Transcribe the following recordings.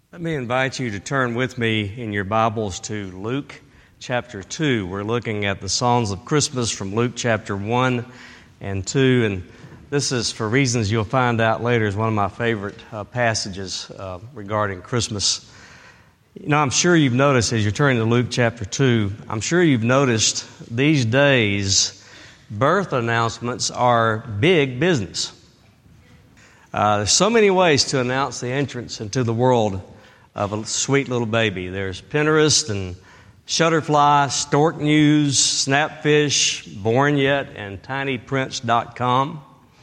Let me invite you to turn with me in your Bibles to Luke chapter 2. We're looking at the songs of Christmas from Luke chapter 1 and 2. And this is, for reasons you'll find out later, is one of my favorite passages regarding Christmas. You know, I'm sure you've noticed as you're turning to Luke chapter 2, I'm sure you've noticed these days birth announcements are big business. There's so many ways to announce the entrance into the world of a sweet little baby. There's Pinterest and Shutterfly, Stork News, Snapfish, Born Yet, and TinyPrints.com.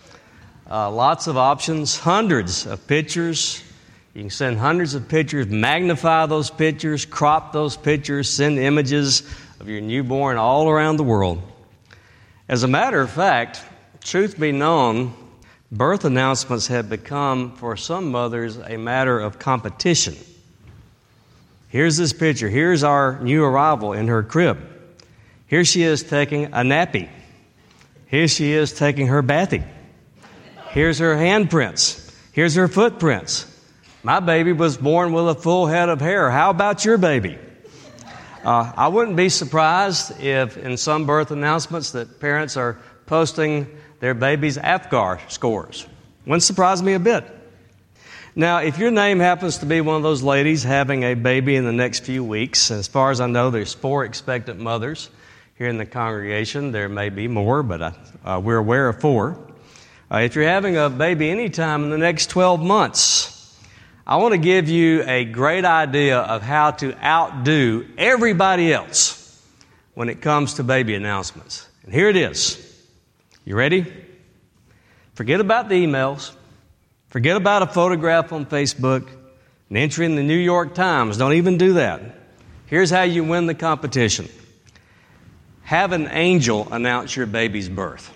Lots of options, hundreds of pictures. You can send hundreds of pictures, magnify those pictures, crop those pictures, send images of your newborn all around the world. As a matter of fact, truth be known, birth announcements have become, for some mothers, a matter of competition. Here's this picture. Here's our new arrival in her crib. Here she is taking a nappy. Here she is taking her bathing. Here's her handprints. Here's her footprints. My baby was born with a full head of hair. How about your baby? I wouldn't be surprised if in some birth announcements that parents are posting their baby's APGAR scores. Wouldn't surprise me a bit. Now, if your name happens to be one of those ladies having a baby in the next few weeks, as far as I know, there's 4 expectant mothers here in the congregation. There may be more, but we're aware of 4. If you're having a baby anytime in the next 12 months, I want to give you a great idea of how to outdo everybody else when it comes to baby announcements. And here it is. You ready? Forget about the emails. Forget about a photograph on Facebook, an entry in the New York Times. Don't even do that. Here's how you win the competition. Have an angel announce your baby's birth.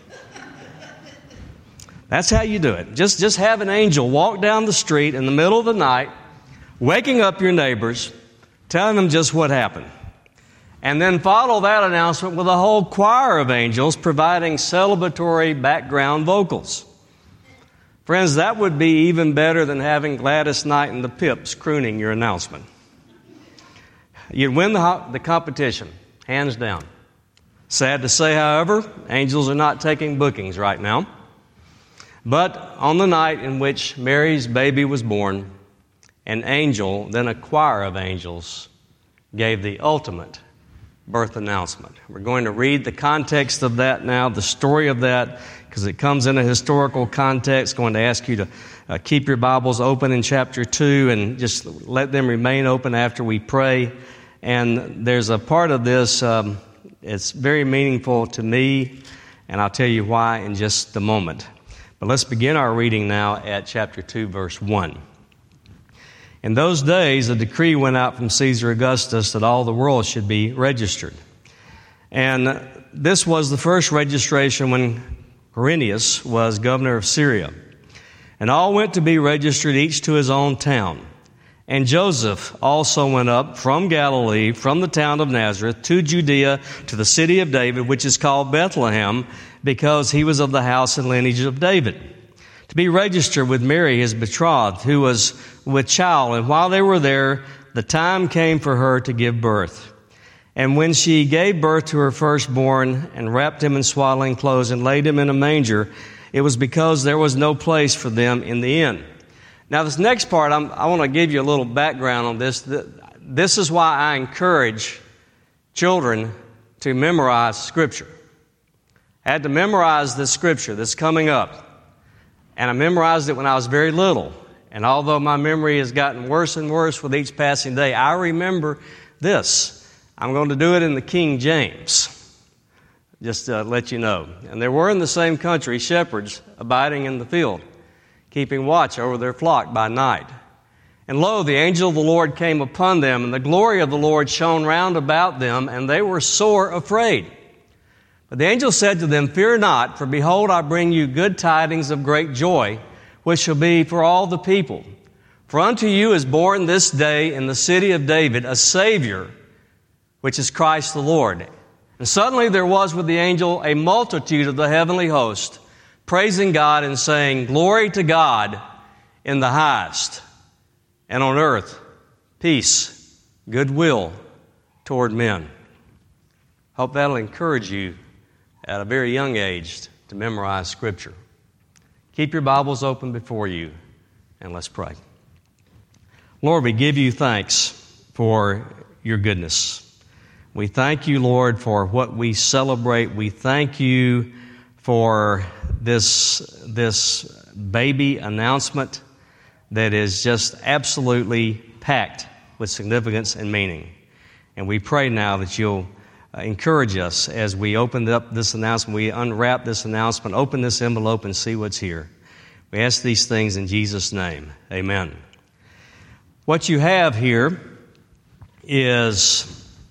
That's how you do it. Just have an angel walk down the street in the middle of the night, waking up your neighbors, telling them just what happened. And then follow that announcement with a whole choir of angels providing celebratory background vocals. Friends, that would be even better than having Gladys Knight and the Pips crooning your announcement. You'd win the competition, hands down. Sad to say, however, angels are not taking bookings right now. But on the night in which Mary's baby was born, an angel, then a choir of angels, gave the ultimate birth announcement. We're going to read the context of that now, the story of that, because it comes in a historical context. Going to ask you to keep your Bibles open in chapter 2 and just let them remain open after we pray. And there's a part of this, it's very meaningful to me, and I'll tell you why in just a moment. But let's begin our reading now at chapter 2, verse 1. In those days, a decree went out from Caesar Augustus that all the world should be registered. And this was the first registration when Quirinius was governor of Syria. And all went to be registered, each to his own town. And Joseph also went up from Galilee, from the town of Nazareth, to Judea, to the city of David, which is called Bethlehem, because he was of the house and lineage of David, to be registered with Mary, his betrothed, who was with child. And while they were there, the time came for her to give birth. And when she gave birth to her firstborn and wrapped him in swaddling clothes and laid him in a manger, it was because there was no place for them in the inn. Now, this next part, I want to give you a little background on this. This is why I encourage children to memorize Scripture. I had to memorize this Scripture that's coming up. And I memorized it when I was very little. And although my memory has gotten worse and worse with each passing day, I remember this. I'm going to do it in the King James, just to let you know. And there were in the same country shepherds abiding in the field, keeping watch over their flock by night. And lo, the angel of the Lord came upon them, and the glory of the Lord shone round about them, and they were sore afraid. But the angel said to them, "Fear not, for behold, I bring you good tidings of great joy, which shall be for all the people. For unto you is born this day in the city of David a Savior, which is Christ the Lord." And suddenly there was with the angel a multitude of the heavenly host, praising God and saying, "Glory to God in the highest, and on earth peace, goodwill toward men. Hope that'll encourage you at a very young age to memorize Scripture. Keep your Bibles open before you, and let's pray. Lord, we give you thanks for your goodness. We thank you, Lord, for what we celebrate. We thank you for this baby announcement that is just absolutely packed with significance and meaning. And we pray now that you'll encourage us as we open up this announcement, we unwrap this announcement, open this envelope and see what's here. We ask these things in Jesus' name. Amen. What you have here is,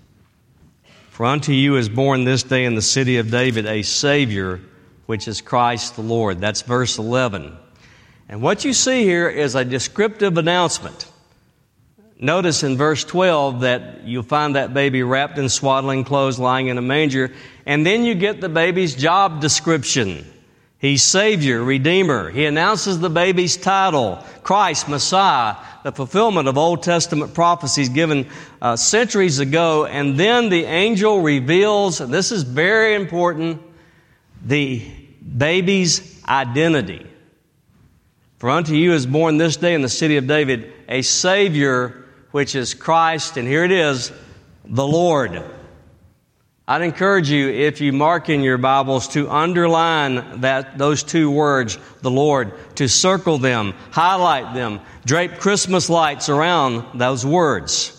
"For unto you is born this day in the city of David a Savior, which is Christ the Lord." That's verse 11. And what you see here is a descriptive announcement. Notice in verse 12 that you'll find that baby wrapped in swaddling clothes lying in a manger, and then you get the baby's job description. He's Savior, Redeemer. He announces the baby's title, Christ, Messiah, the fulfillment of Old Testament prophecies given centuries ago. And then the angel reveals, and this is very important, the baby's identity. "For unto you is born this day in the city of David a Savior, which is Christ," and here it is, "the Lord." I'd encourage you, if you mark in your Bibles, to underline those two words, the Lord, to circle them, highlight them, drape Christmas lights around those words.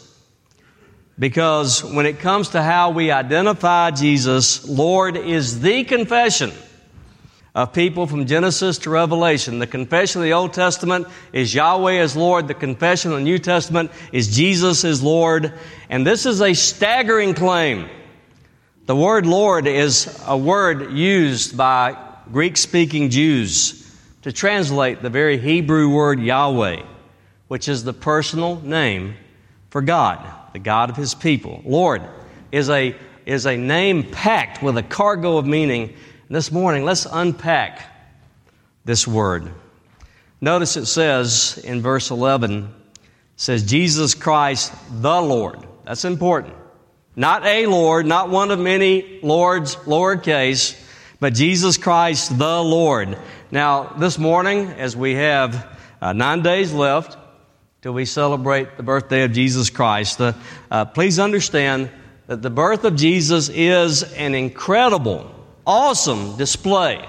Because when it comes to how we identify Jesus, Lord is the confession of people from Genesis to Revelation. The confession of the Old Testament is Yahweh as Lord. The confession of the New Testament is Jesus as Lord. And this is a staggering claim. The word Lord is a word used by Greek-speaking Jews to translate the very Hebrew word Yahweh, which is the personal name for God, the God of His people. Lord is a name packed with a cargo of meaning. This morning, let's unpack this word. Notice it says in verse 11, it says, Jesus Christ the Lord. That's important. Not a Lord, not one of many Lords, lowercase, but Jesus Christ the Lord. Now, this morning, as we have 9 days left till we celebrate the birthday of Jesus Christ, please understand that the birth of Jesus is an incredible, awesome display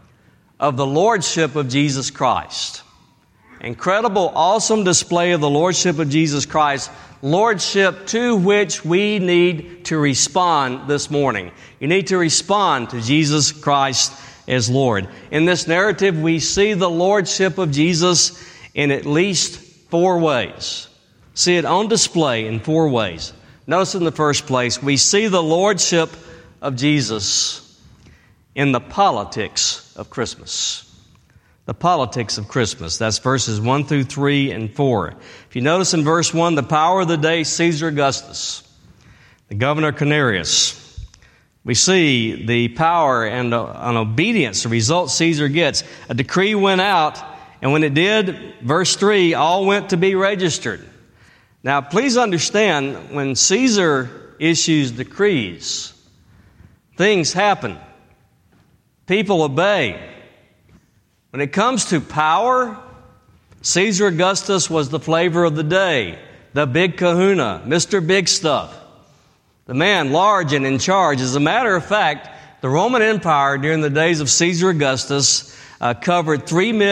of the Lordship of Jesus Christ. Incredible, awesome display of the Lordship of Jesus Christ, Lordship to which we need to respond this morning. You need to respond to Jesus Christ as Lord. In this narrative, we see the Lordship of Jesus in at least 4 ways. See it on display in 4 ways. Notice in the first place, we see the Lordship of Jesus in the politics of Christmas. The politics of Christmas. That's verses 1 through 3 and 4. If you notice in verse 1, the power of the day, Caesar Augustus, the governor Quirinius. We see the power and an obedience, the result Caesar gets. A decree went out, and when it did, verse 3, all went to be registered. Now, please understand, when Caesar issues decrees, things happen. People obey. When it comes to power, Caesar Augustus was the flavor of the day, the big kahuna, Mr. Big Stuff, the man large and in charge. As a matter of fact, the Roman Empire during the days of Caesar Augustus covered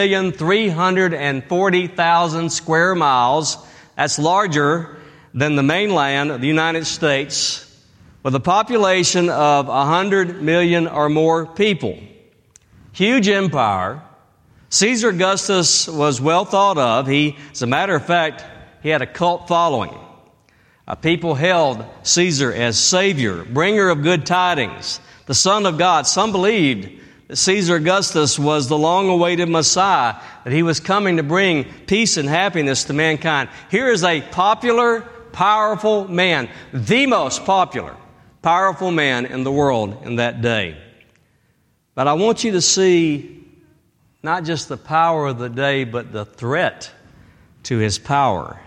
3,340,000 square miles. That's larger than the mainland of the United States, with a population of 100 million or more people. Huge empire. Caesar Augustus was well thought of. As a matter of fact, he had a cult following. People held Caesar as Savior, bringer of good tidings, the Son of God. Some believed that Caesar Augustus was the long-awaited Messiah, that he was coming to bring peace and happiness to mankind. Here is a popular, powerful man, the most popular, powerful man in the world in that day. But I want you to see not just the power of the day, but the threat to his power.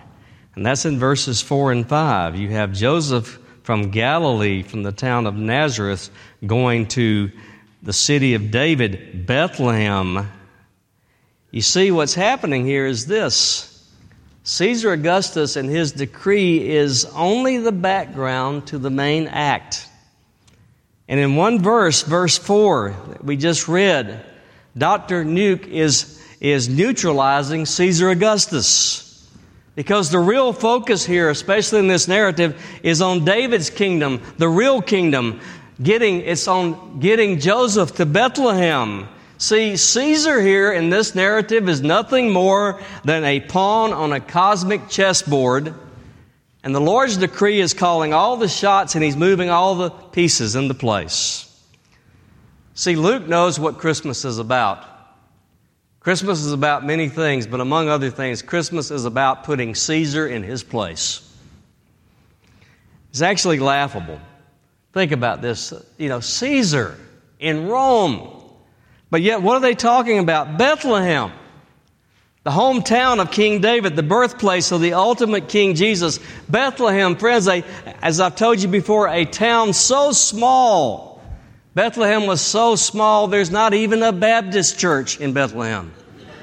And that's in verses 4 and 5. You have Joseph from Galilee, from the town of Nazareth, going to the city of David, Bethlehem. You see, what's happening here is this. Caesar Augustus and his decree is only the background to the main act. And in one verse, verse 4, that we just read, Dr. Nuke is neutralizing Caesar Augustus. Because the real focus here, especially in this narrative, is on David's kingdom, the real kingdom. It's on getting Joseph to Bethlehem. See, Caesar here in this narrative is nothing more than a pawn on a cosmic chessboard. And the Lord's decree is calling all the shots and He's moving all the pieces into place. See, Luke knows what Christmas is about. Christmas is about many things, but among other things, Christmas is about putting Caesar in his place. It's actually laughable. Think about this. Caesar in Rome. But yet, what are they talking about? Bethlehem, the hometown of King David, the birthplace of the ultimate King Jesus. Bethlehem, friends, as I've told you before, a town so small. Bethlehem was so small, there's not even a Baptist church in Bethlehem.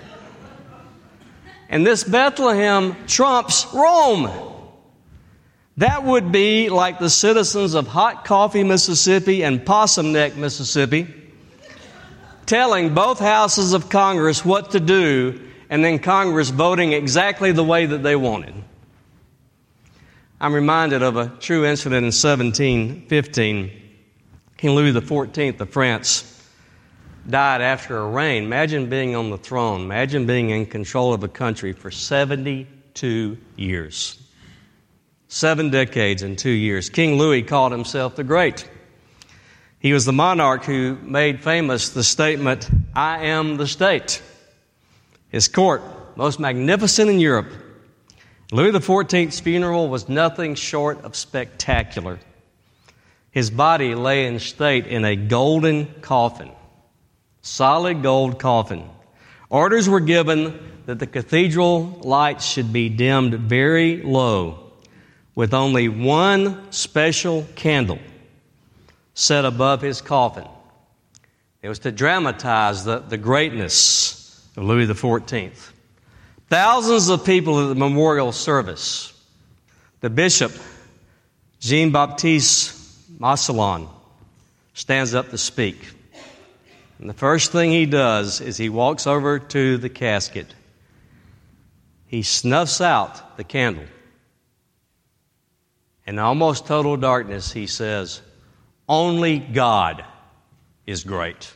And this Bethlehem trumps Rome. That would be like the citizens of Hot Coffee, Mississippi and Possum Neck, Mississippi, telling both houses of Congress what to do, and then Congress voting exactly the way that they wanted. I'm reminded of a true incident in 1715. King Louis XIV of France died after a reign. Imagine being on the throne. Imagine being in control of a country for 72 years. 7 decades and 2 years. King Louis called himself the Great. He was the monarch who made famous the statement, "I am the state." His court, most magnificent in Europe. Louis XIV's funeral was nothing short of spectacular. His body lay in state in a golden coffin, solid gold coffin. Orders were given that the cathedral lights should be dimmed very low, with only one special candle set above his coffin. It was to dramatize the greatness of Louis XIV. Thousands of people at the memorial service. The bishop, Jean-Baptiste Massillon, stands up to speak. And the first thing he does is he walks over to the casket. He snuffs out the candle. In almost total darkness, he says, "Only God is great."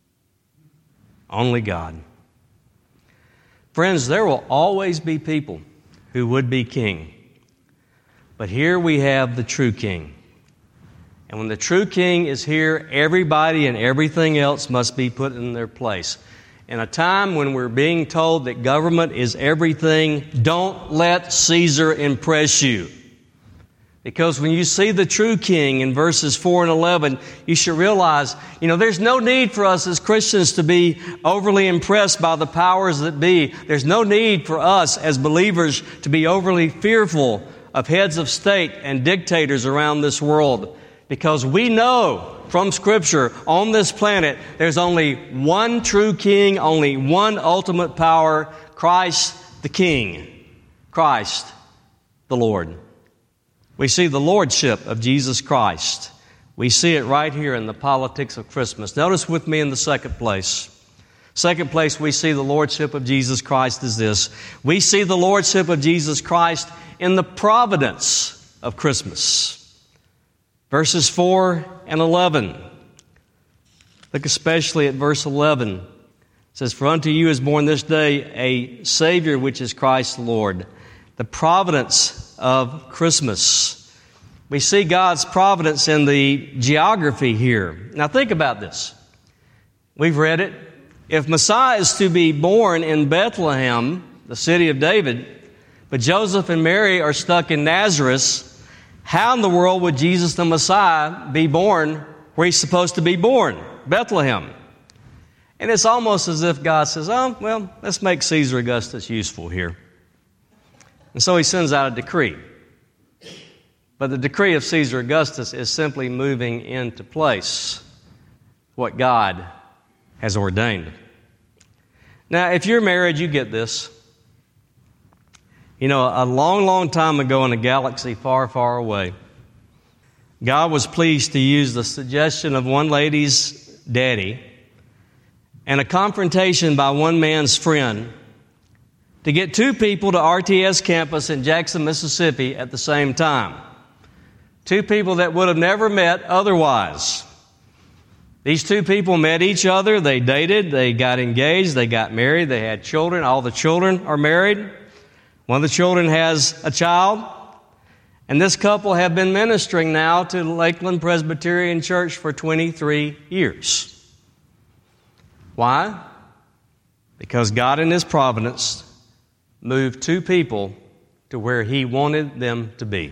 Only God. Friends, there will always be people who would be king. But here we have the true king. And when the true king is here, everybody and everything else must be put in their place. In a time when we're being told that government is everything, don't let Caesar impress you. Because when you see the true king in verses 4 and 11, you should realize, there's no need for us as Christians to be overly impressed by the powers that be. There's no need for us as believers to be overly fearful of heads of state and dictators around this world. Because we know from Scripture on this planet, there's only one true king, only one ultimate power, Christ the King, Christ the Lord. We see the lordship of Jesus Christ. We see it right here in the politics of Christmas. Notice with me in the second place. Second place we see the lordship of Jesus Christ is this. We see the lordship of Jesus Christ in the providence of Christmas. Verses 4 and 11. Look especially at verse 11. It says, "For unto you is born this day a Savior, which is Christ the Lord." The providence of Christmas. We see God's providence in the geography here. Now think about this. We've read it. If Messiah is to be born in Bethlehem, the city of David, but Joseph and Mary are stuck in Nazareth, how in the world would Jesus the Messiah be born where he's supposed to be born? Bethlehem. And it's almost as if God says, let's make Caesar Augustus useful here. And so he sends out a decree. But the decree of Caesar Augustus is simply moving into place what God has ordained. Now, if you're married, you get this. You know, a long, long time ago in a galaxy far, far away, God was pleased to use the suggestion of one lady's daddy and a confrontation by one man's friend to get two people to RTS campus in Jackson, Mississippi at the same time. Two people that would have never met otherwise. These two people met each other, they dated, they got engaged, they got married, they had children. All the children are married. One of the children has a child. And this couple have been ministering now to Lakeland Presbyterian Church for 23 years. Why? Because God in His providence moved two people to where He wanted them to be.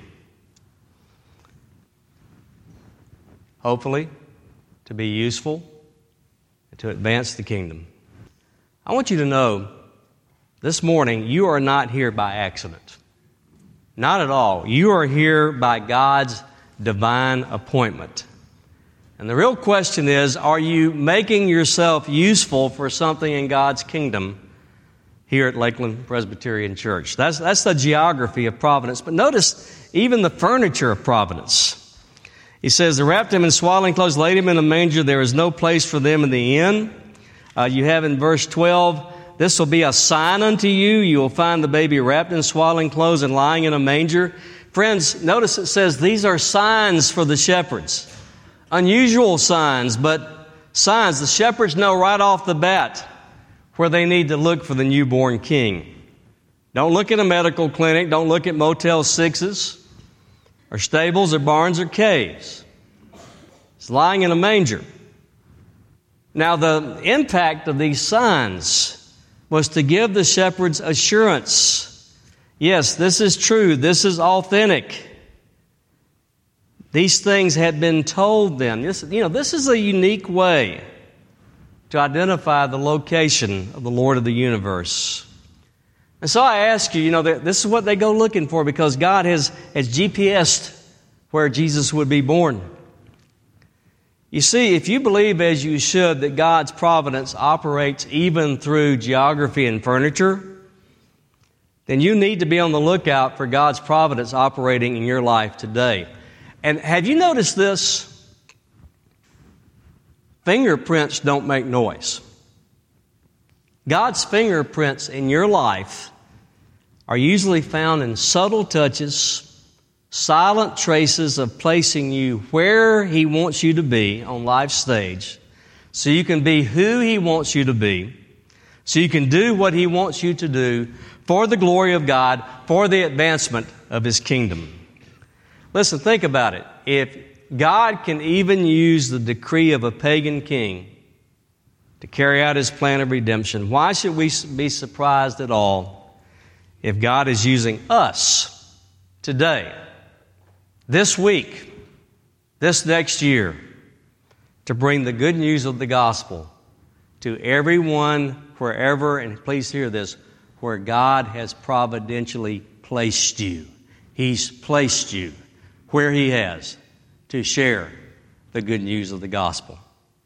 Hopefully, to be useful and to advance the kingdom. I want you to know this morning you are not here by accident. Not at all. You are here by God's divine appointment. And the real question is, are you making yourself useful for something in God's kingdom here at Lakeland Presbyterian Church? That's the geography of providence. But notice even the furniture of providence. He says, they wrapped him in swaddling clothes, laid him in a manger. There is no place for them in the inn. You have in verse 12, this will be a sign unto you. You will find the baby wrapped in swaddling clothes and lying in a manger. Friends, notice it says these are signs for the shepherds. Unusual signs, but signs. The shepherds know right off the bat where they need to look for the newborn king. Don't look at a medical clinic. Don't look at Motel 6s or stables or barns or caves. It's lying in a manger. Now, the impact of these signs was to give the shepherds assurance. Yes, this is true. This is authentic. These things had been told them. This is a unique way to identify the location of the Lord of the universe. And so I ask you, this is what they go looking for because God has GPS'd where Jesus would be born. You see, if you believe as you should that God's providence operates even through geography and furniture, then you need to be on the lookout for God's providence operating in your life today. And have you noticed this? Fingerprints don't make noise. God's fingerprints in your life are usually found in subtle touches, silent traces of placing you where He wants you to be on life's stage so you can be who He wants you to be, so you can do what He wants you to do for the glory of God, for the advancement of His kingdom. Listen, think about it. If God can even use the decree of a pagan king to carry out His plan of redemption, why should we be surprised at all if God is using us today, this week, this next year, to bring the good news of the gospel to everyone, wherever, and please hear this, where God has providentially placed you. He's placed you where He has to share the good news of the gospel.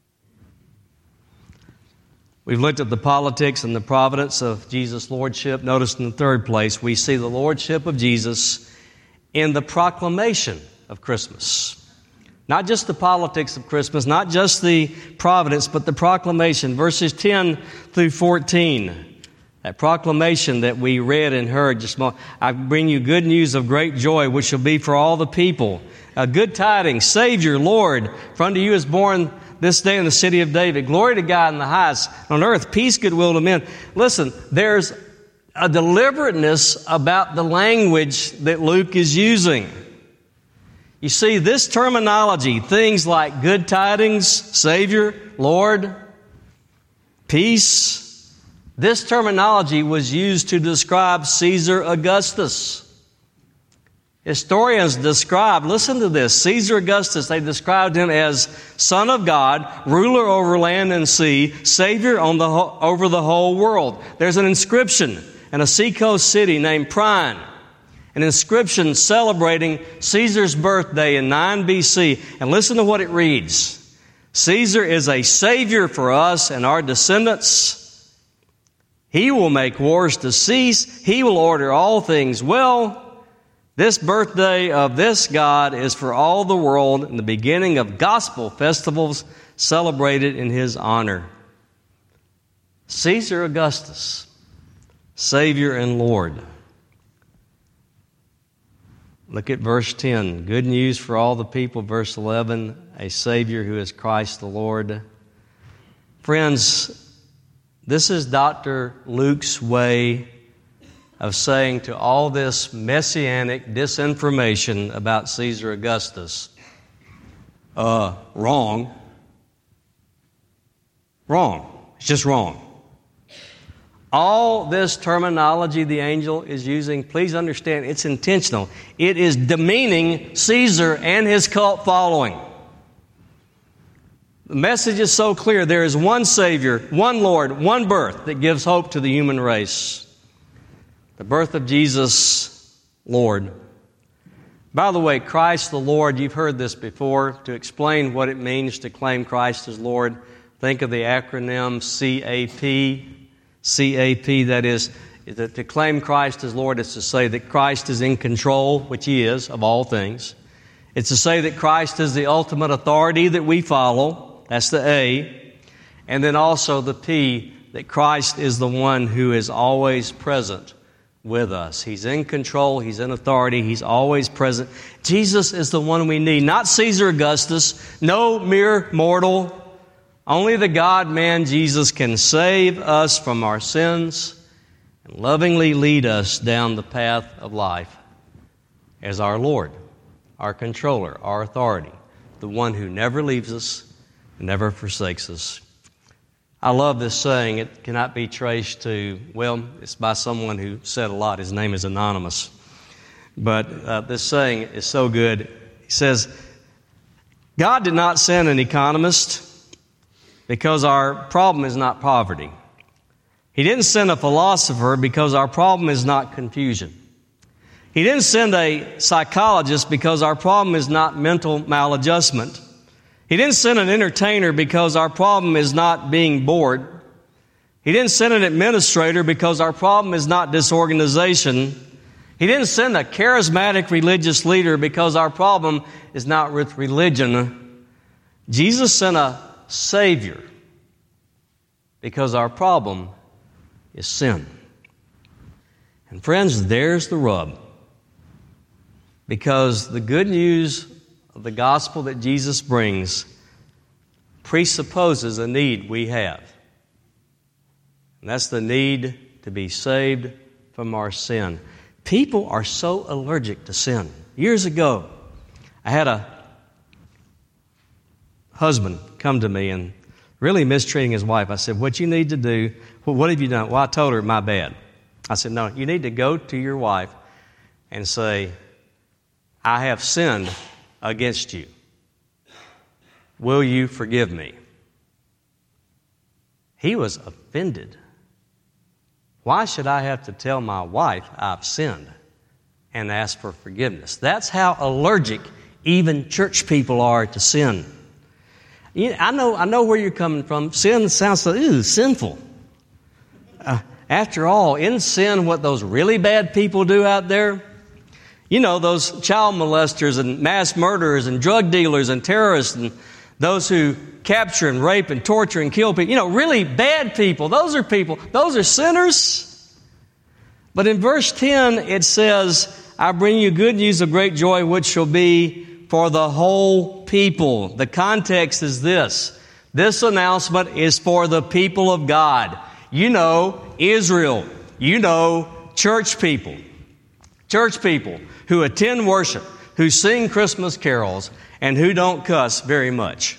We've looked at the politics and the providence of Jesus' lordship. Notice in the third place, we see the lordship of Jesus in the proclamation of Christmas. Not just the politics of Christmas, not just the providence, but the proclamation. Verses 10 through 14. That proclamation that we read and heard just a moment. I bring you good news of great joy, which shall be for all the people. Good tidings, Savior, Lord, for unto you is born this day in the city of David. Glory to God in the highest. On earth, peace, goodwill to men. Listen, there's a deliberateness about the language that Luke is using. You see, this terminology, things like good tidings, Savior, Lord, peace, this terminology was used to describe Caesar Augustus. Historians describe, listen to this, Caesar Augustus, they described him as Son of God, ruler over land and sea, Savior over the whole world. There's an inscription in a seacoast city named Prine an inscription celebrating Caesar's birthday in 9 BC. And listen to what it reads. Caesar is a savior for us and our descendants. He will make wars to cease. He will order all things well. This birthday of this God is for all the world and the beginning of gospel festivals celebrated in his honor. Caesar Augustus, Savior and Lord. Look at verse 10. Good news for all the people. Verse 11, a Savior who is Christ the Lord. Friends, this is Dr. Luke's way of saying to all this messianic disinformation about Caesar Augustus, wrong. Wrong. It's just wrong. All this terminology the angel is using, please understand, it's intentional. It is demeaning Caesar and his cult following. The message is so clear. There is one Savior, one Lord, one birth that gives hope to the human race. The birth of Jesus, Lord. By the way, Christ the Lord, you've heard this before. To explain what it means to claim Christ as Lord, think of the acronym CAP. CAP, that is, that to claim Christ as Lord is to say that Christ is in control, which He is, of all things. It's to say that Christ is the ultimate authority that we follow. That's the A. And then also the P, that Christ is the one who is always present with us. He's in control, He's in authority, He's always present. Jesus is the one we need, not Caesar Augustus, no mere mortal. Only the God-man Jesus can save us from our sins and lovingly lead us down the path of life as our Lord, our controller, our authority, the one who never leaves us, never forsakes us. I love this saying. It cannot be traced to, well, it's by someone who said a lot. His name is anonymous. But this saying is so good. He says, God did not send an economist because our problem is not poverty. He didn't send a philosopher because our problem is not confusion. He didn't send a psychologist because our problem is not mental maladjustment. He didn't send an entertainer because our problem is not being bored. He didn't send an administrator because our problem is not disorganization. He didn't send a charismatic religious leader because our problem is not with religion. Jesus sent a Savior because our problem is sin. And friends, there's the rub. Because the good news of the gospel that Jesus brings presupposes a need we have. And that's the need to be saved from our sin. People are so allergic to sin. Years ago, I had a husband come to me and really mistreating his wife. I said, what you need to do, what have you done? Well, I told her my bad. I said, no, you need to go to your wife and say, I have sinned against you. Will you forgive me? He was offended. Why should I have to tell my wife I've sinned and ask for forgiveness? That's how allergic even church people are to sin. I know where you're coming from. Sin sounds so sinful. After all, isn't sin what those really bad people do out there? You know, those child molesters and mass murderers and drug dealers and terrorists and those who capture and rape and torture and kill people. You know, really bad people. Those are sinners. But in verse 10 it says, I bring you good news of great joy, which shall be for the whole people. The context is this. This announcement is for the people of God. You know, Israel. You know, church people. Church people who attend worship, who sing Christmas carols, and who don't cuss very much.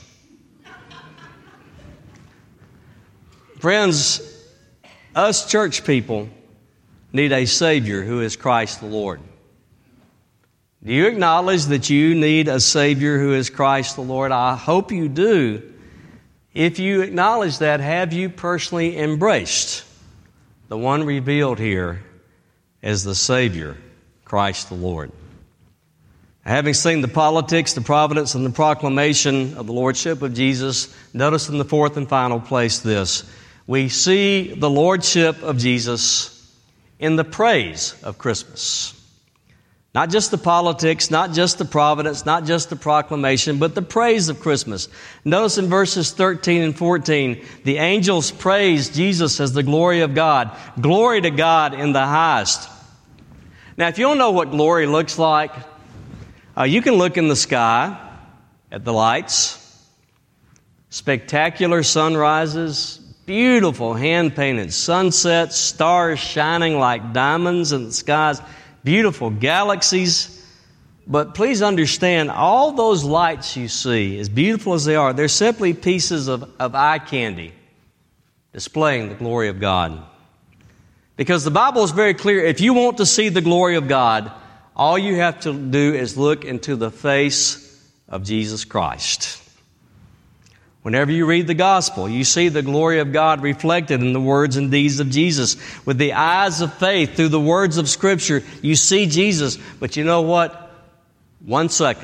Friends, us church people need a Savior who is Christ the Lord. Do you acknowledge that you need a Savior who is Christ the Lord? I hope you do. If you acknowledge that, have you personally embraced the one revealed here as the Savior, Christ the Lord. Having seen the politics, the providence, and the proclamation of the Lordship of Jesus, notice in the fourth and final place this. We see the Lordship of Jesus in the praise of Christmas. Not just the politics, not just the providence, not just the proclamation, but the praise of Christmas. Notice in verses 13 and 14, the angels praise Jesus as the glory of God. Glory to God in the highest. Now, if you don't know what glory looks like, you can look in the sky at the lights, spectacular sunrises, beautiful hand-painted sunsets, stars shining like diamonds in the skies, beautiful galaxies. But please understand, all those lights you see, as beautiful as they are, they're simply pieces of eye candy displaying the glory of God. Because the Bible is very clear, if you want to see the glory of God, all you have to do is look into the face of Jesus Christ. Whenever you read the gospel, you see the glory of God reflected in the words and deeds of Jesus. With the eyes of faith, through the words of Scripture, you see Jesus. But you know what? 1 second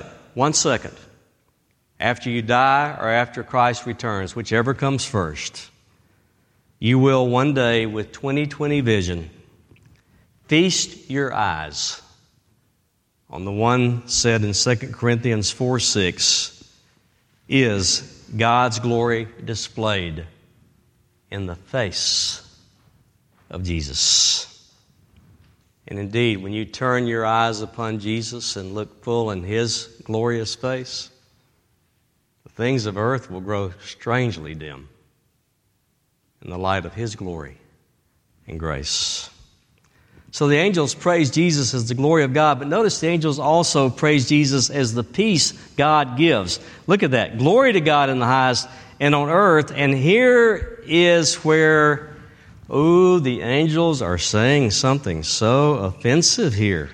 after you die or after Christ returns, whichever comes first, you will one day, with 20/20 vision, feast your eyes on the one said in 2 Corinthians 4:6 is God's glory displayed in the face of Jesus. And indeed, when you turn your eyes upon Jesus and look full in His glorious face, the things of earth will grow strangely dim in the light of His glory and grace. So the angels praise Jesus as the glory of God, but notice the angels also praise Jesus as the peace God gives. Look at that. Glory to God in the highest and on earth. And here is where, the angels are saying something so offensive here.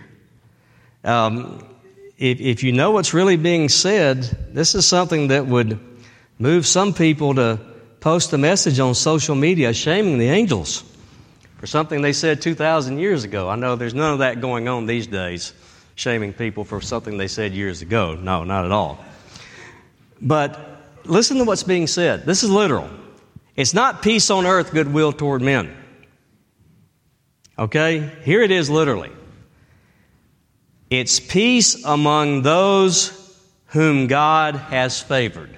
If you know what's really being said, this is something that would move some people to post a message on social media shaming the angels for something they said 2,000 years ago. I know there's none of that going on these days, shaming people for something they said years ago. No, not at all. But listen to what's being said. This is literal. It's not peace on earth, goodwill toward men. Okay? Here it is literally. It's peace among those whom God has favored.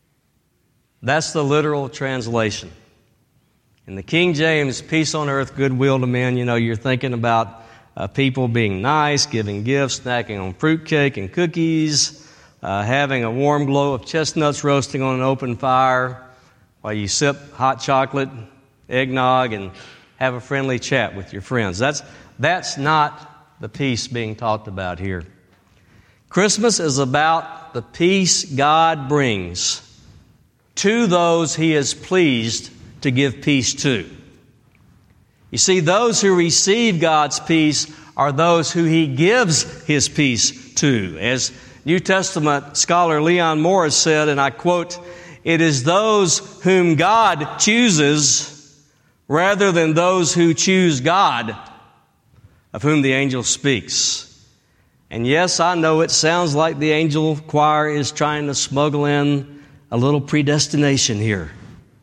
That's the literal translation. In the King James, peace on earth, goodwill to men, you're thinking about people being nice, giving gifts, snacking on fruitcake and cookies, having a warm glow of chestnuts roasting on an open fire while you sip hot chocolate, eggnog, and have a friendly chat with your friends. That's not the peace being talked about here. Christmas is about the peace God brings to those He is pleased to give peace to. You see, those who receive God's peace are those who He gives His peace to. As New Testament scholar Leon Morris said, and I quote, "It is those whom God chooses rather than those who choose God of whom the angel speaks." And yes, I know it sounds like the angel choir is trying to smuggle in a little predestination here.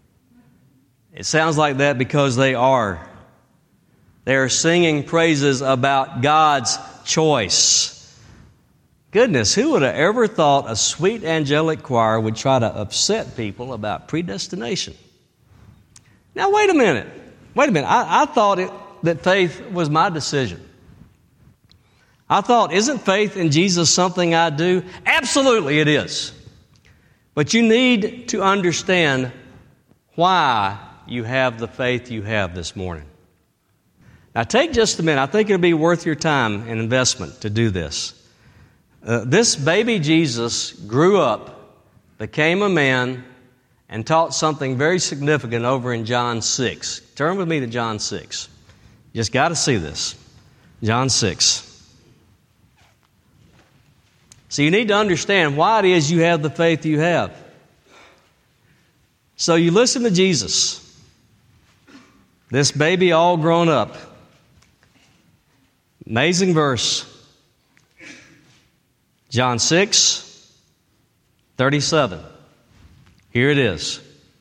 It sounds like that because they are. They are singing praises about God's choice. Goodness, who would have ever thought a sweet angelic choir would try to upset people about predestination? Now, wait a minute. I thought that faith was my decision. I thought, isn't faith in Jesus something I do? Absolutely it is. But you need to understand why you have the faith you have this morning. Now take just a minute. I think it'll be worth your time and investment to do this. This baby Jesus grew up, became a man, and taught something very significant over in John 6. Turn with me to John 6. You just got to see this. John 6. So you need to understand why it is you have the faith you have. So you listen to Jesus, this baby all grown up. Amazing verse. John 6:37. Here it is.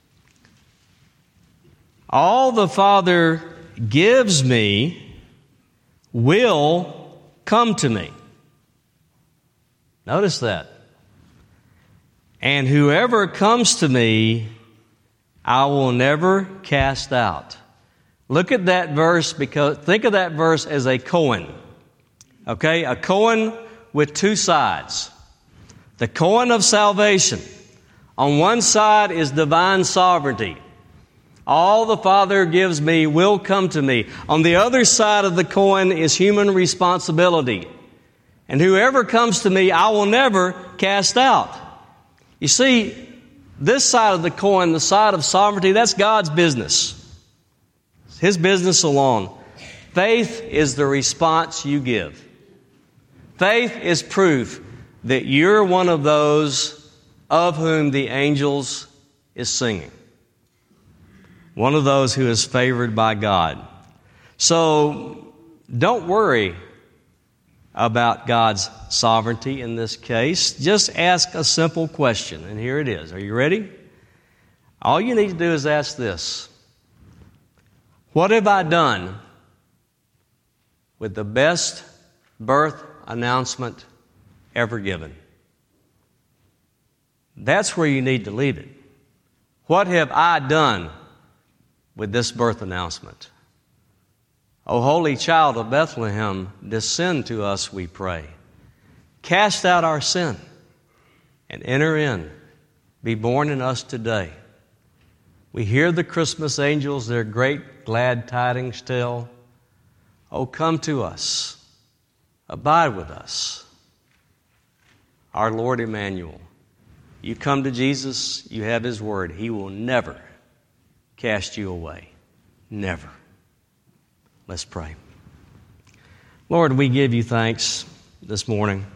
All the Father gives me will come to me. Notice that. And whoever comes to me, I will never cast out. Look at that verse, because think of that verse as a koan. Okay? A koan with two sides. The koan of salvation. On one side is divine sovereignty. All the Father gives me will come to me. On the other side of the coin is human responsibility. And whoever comes to me, I will never cast out. You see, this side of the coin, the side of sovereignty, that's God's business. It's His business alone. Faith is the response you give. Faith is proof that you're one of those of whom the angels is singing. One of those who is favored by God. So don't worry about God's sovereignty in this case. Just ask a simple question, and here it is. Are you ready? All you need to do is ask this. What have I done with the best birth announcement ever given? That's where you need to leave it. What have I done with this birth announcement? O Holy Child of Bethlehem, descend to us, we pray. Cast out our sin and enter in. Be born in us today. We hear the Christmas angels their great glad tidings tell. Oh, come to us. Abide with us. Our Lord Emmanuel. You come to Jesus, you have His word. He will never cast you away. Never. Let's pray. Lord, we give you thanks this morning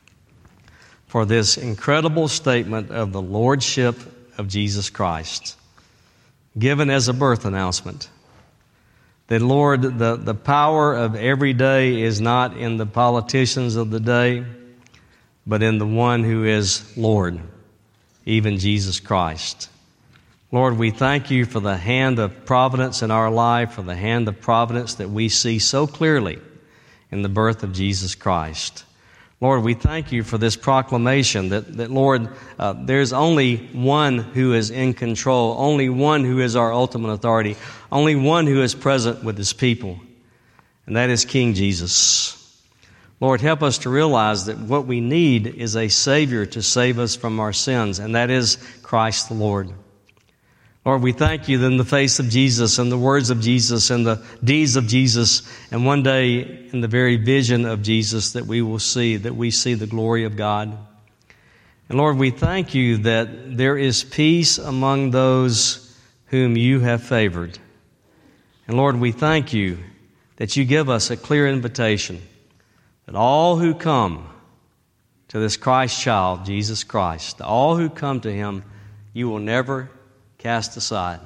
for this incredible statement of the Lordship of Jesus Christ, given as a birth announcement. That, Lord, the power of every day is not in the politicians of the day, but in the one who is Lord, even Jesus Christ. Lord, we thank you for the hand of providence in our life, for the hand of providence that we see so clearly in the birth of Jesus Christ. Lord, we thank you for this proclamation that Lord, there's only one who is in control, only one who is our ultimate authority, only one who is present with His people, and that is King Jesus. Lord, help us to realize that what we need is a Savior to save us from our sins, and that is Christ the Lord. Lord, we thank you that in the face of Jesus and the words of Jesus and the deeds of Jesus, and one day in the very vision of Jesus that we see the glory of God. And Lord, we thank you that there is peace among those whom you have favored. And Lord, we thank you that you give us a clear invitation that all who come to this Christ child, Jesus Christ, all who come to Him, you will never cast aside.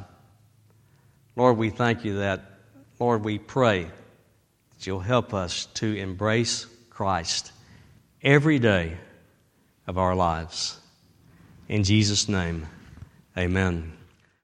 Lord, we thank you that. Lord, we pray that you'll help us to embrace Christ every day of our lives. In Jesus' name, amen.